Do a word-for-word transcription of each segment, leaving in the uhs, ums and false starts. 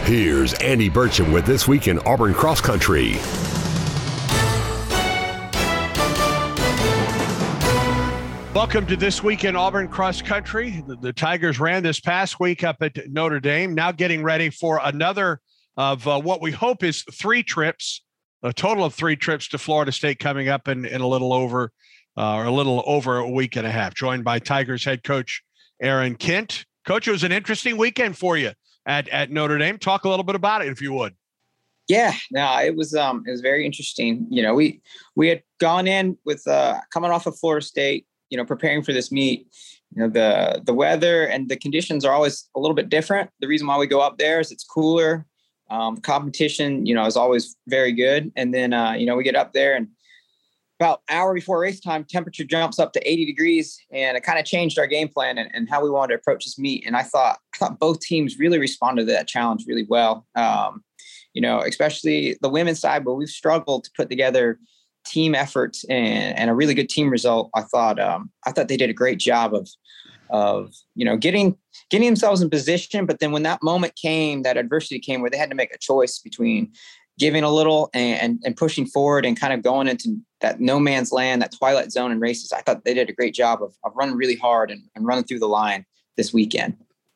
Here's Andy Burcham with This Week in Auburn Cross Country. Welcome to This Week in Auburn Cross Country. The, the Tigers ran this past week up at Notre Dame, now getting ready for another of uh, what we hope is three trips, a total of three trips to Florida State coming up in, in a little over uh, or a little over a week and a half, joined by Tigers head coach Aaron Kent. Coach, it was an interesting weekend for you at, at Notre Dame. Talk a little bit about it, if you would. Yeah, no, it was um, it was very interesting. You know, we we had gone in with uh, coming off of Florida State, you know, preparing for this meet. You know, the the weather and the conditions are always a little bit different. The reason why we go up there is it's cooler. Um, competition, you know, is always very good. And then, uh, you know, we get up there and about an hour before race time, temperature jumps up to eighty degrees, and it kind of changed our game plan and, and how we wanted to approach this meet. And I thought, I thought both teams really responded to that challenge really well. Um, you know, especially the women's side, where we've struggled to put together team efforts and, and a really good team result. I thought, um, I thought they did a great job of, of, you know, getting, getting themselves in position. But then when that moment came, that adversity came, where they had to make a choice between giving a little and, and pushing forward and kind of going into that no man's land, that twilight zone in races, I thought they did a great job of, of running really hard and, and running through the line this weekend.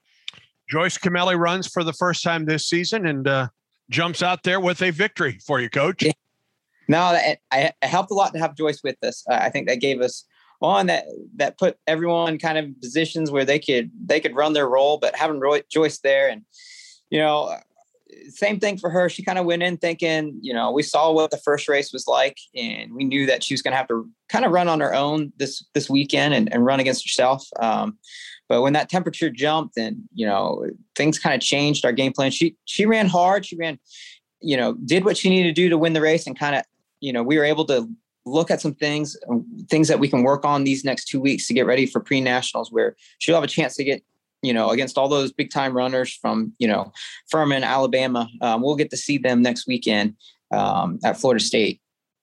Joyce Kimeli runs for the first time this season and uh, jumps out there with a victory for you, Coach. Yeah. No, it, it helped a lot to have Joyce with us. Uh, I think that gave us one that that put everyone kind of in positions where they could they could run their role, but having Roy, Joyce there, and you know, same thing for her. She kind of went in thinking, you know, we saw what the first race was like, and we knew that she was going to have to kind of run on her own this this weekend and, and run against herself. Um, but when that temperature jumped, and you know, things kind of changed our game plan. She she ran hard. She ran, you know, did what she needed to do to win the race, and kind of, you know, we were able to look at some things, things that we can work on these next two weeks to get ready for pre-nationals, where she'll have a chance to get, you know, against all those big time runners from, you know, Furman, Alabama. Um, we'll get to see them next weekend um, at Florida State.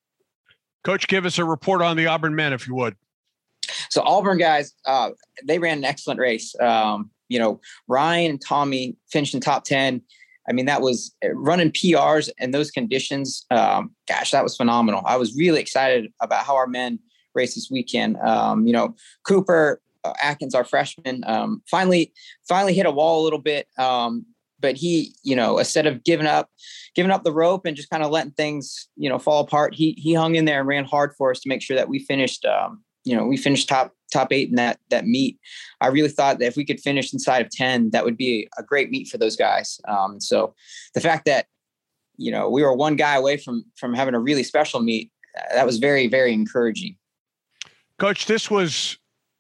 Coach, give us a report on the Auburn men, if you would. So Auburn guys, uh, they ran an excellent race. Um, you know, Ryan and Tommy finished in top ten. I mean, that was running P Rs in those conditions. Um, gosh, that was phenomenal. I was really excited about how our men raced this weekend. Um, you know, Cooper uh, Atkins, our freshman, um, finally, finally hit a wall a little bit. Um, but he, you know, instead of giving up, giving up the rope and just kind of letting things, you know, fall apart, he he hung in there and ran hard for us to make sure that we finished. Um, you know, we finished top top eight in that that meet. I really thought that if we could finish inside of ten, that would be a great meet for those guys. Um, so the fact that, you know, we were one guy away from from having a really special meet, uh, that was very, very encouraging. Coach, this was,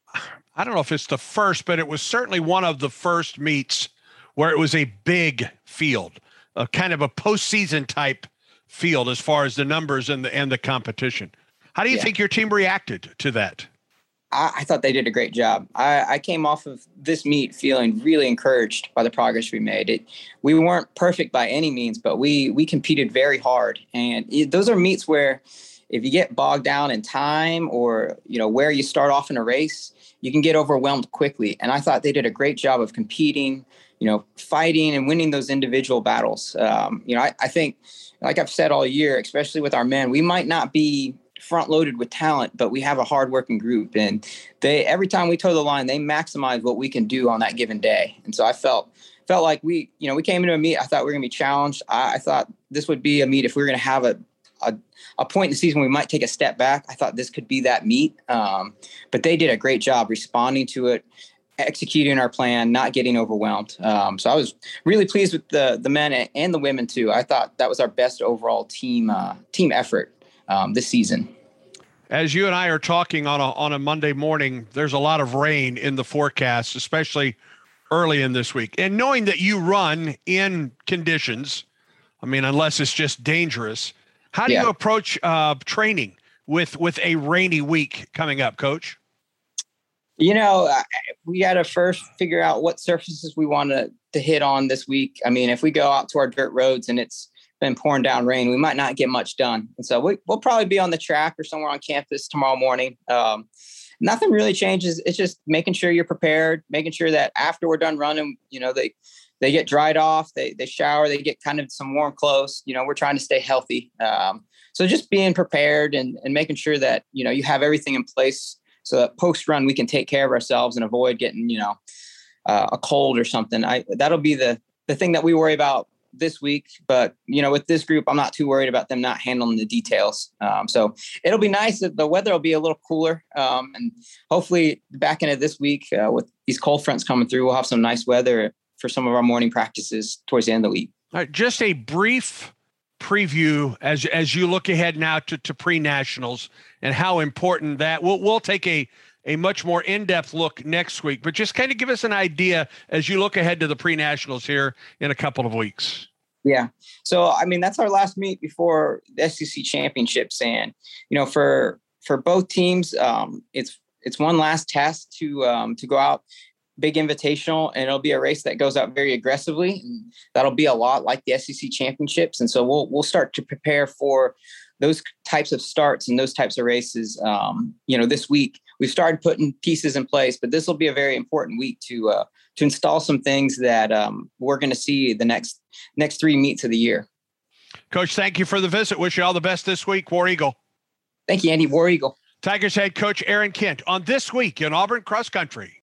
I don't know if it's the first, but it was certainly one of the first meets where it was a big field, a kind of a postseason type field as far as the numbers and the and the competition. How do you yeah. think your team reacted to that? I, I thought they did a great job. I, I came off of this meet feeling really encouraged by the progress we made. It, we weren't perfect by any means, but we we competed very hard. And it, those are meets where if you get bogged down in time or, you know, where you start off in a race, you can get overwhelmed quickly. And I thought they did a great job of competing, you know, fighting and winning those individual battles. Um, you know, I, I think, like I've said all year, especially with our men, we might not be front loaded with talent, but we have a hardworking group, and they, every time we toe the line, they maximize what we can do on that given day. And so I felt, felt like we, you know, we came into a meet. I thought we were going to be challenged. I, I thought this would be a meet. If we were going to have a, a, a point in the season, we might take a step back. I thought this could be that meet. Um, but they did a great job responding to it, executing our plan, not getting overwhelmed. Um, so I was really pleased with the, the men and the women too. I thought that was our best overall team, uh, team effort Um, this season. As you and I are talking on a on a Monday morning, there's a lot of rain in the forecast, especially early in this week. And knowing that you run in conditions, I mean, unless it's just dangerous, how do yeah. you approach uh, training with with a rainy week coming up, Coach? You know, we got to first figure out what surfaces we want to to hit on this week. I mean, if we go out to our dirt roads and it's been pouring down rain, we might not get much done. And so we, we'll probably be on the track or somewhere on campus tomorrow morning. Um, nothing really changes. It's just making sure you're prepared, making sure that after we're done running, you know, the, they get dried off, they they shower, they get kind of some warm clothes. You know, we're trying to stay healthy. Um, so just being prepared and, and making sure that, you know, you have everything in place so that post run we can take care of ourselves and avoid getting, you know, uh, a cold or something. I that'll be the the thing that we worry about this week. But, you know, with this group, I'm not too worried about them not handling the details. Um, so it'll be nice that the weather will be a little cooler. Um, and hopefully back into this week uh, with these cold fronts coming through, we'll have some nice weather for some of our morning practices towards the end of the week. All right, just a brief preview as as you look ahead now to, to pre-nationals and how important that we'll we'll take a a much more in-depth look next week, but just kind of give us an idea as you look ahead to the pre-nationals here in a couple of weeks. Yeah. So, I mean, that's our last meet before the S E C championships. And, you know, for, for both teams, um, it's, it's one last test to, um, to go out, big invitational, and it'll be a race that goes out very aggressively. And that'll be a lot like the S E C championships. And so we'll, we'll start to prepare for those types of starts and those types of races. Um, you know, this week we've started putting pieces in place, but this will be a very important week to, uh, to install some things that um, we're going to see the next, next three meets of the year. Coach, thank you for the visit. Wish you all the best this week. War Eagle. Thank you, Andy. War Eagle. Tigers head coach Aaron Kent on This Week in Auburn Cross Country.